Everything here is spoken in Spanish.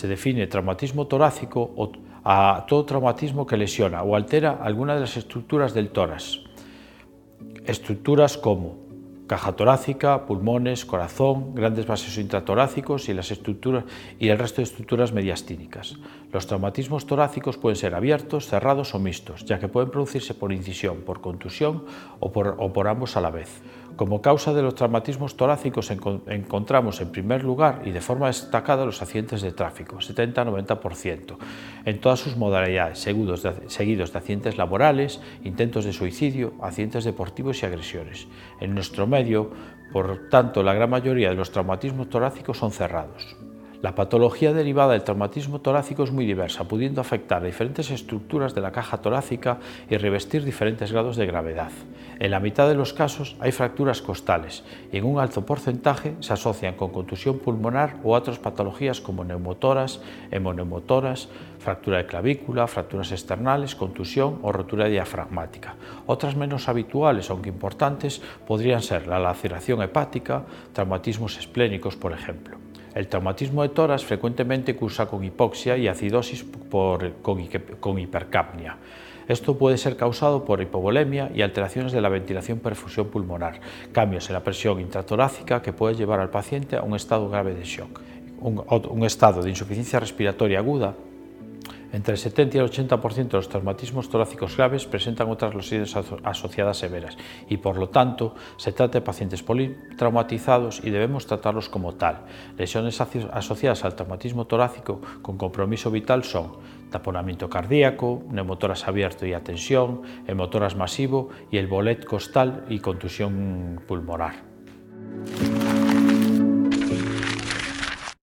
Se define traumatismo torácico a todo traumatismo que lesiona o altera alguna de las estructuras del tórax. Estructuras como caja torácica, pulmones, corazón, grandes vasos intratorácicos y el resto de estructuras mediastínicas. Los traumatismos torácicos pueden ser abiertos, cerrados o mixtos, ya que pueden producirse por incisión, por contusión o por ambos a la vez. Como causa de los traumatismos torácicos encontramos en primer lugar y de forma destacada los accidentes de tráfico, 70-90%, en todas sus modalidades, seguidos de accidentes laborales, intentos de suicidio, accidentes deportivos y agresiones. En nuestro medio, por tanto, la gran mayoría de los traumatismos torácicos son cerrados. La patología derivada del traumatismo torácico es muy diversa, pudiendo afectar a diferentes estructuras de la caja torácica y revestir diferentes grados de gravedad. En la mitad de los casos hay fracturas costales y en un alto porcentaje se asocian con contusión pulmonar o otras patologías como neumotoras, hemoneumotoras, fractura de clavícula, fracturas externales, contusión o rotura diafragmática. Otras menos habituales, aunque importantes, podrían ser la laceración hepática, traumatismos esplénicos, por ejemplo. El traumatismo de tórax frecuentemente cursa con hipoxia y acidosis con hipercapnia. Esto puede ser causado por hipovolemia y alteraciones de la ventilación-perfusión pulmonar, cambios en la presión intratorácica que puede llevar al paciente a un estado grave de shock. Un estado de insuficiencia respiratoria aguda. Entre el 70 y el 80% de los traumatismos torácicos graves presentan otras lesiones asociadas severas y, por lo tanto, se trata de pacientes politraumatizados y debemos tratarlos como tal. Lesiones asociadas al traumatismo torácico con compromiso vital son taponamiento cardíaco, neumotórax abierto y atensión, hemotórax masivo y el bolet costal y contusión pulmonar.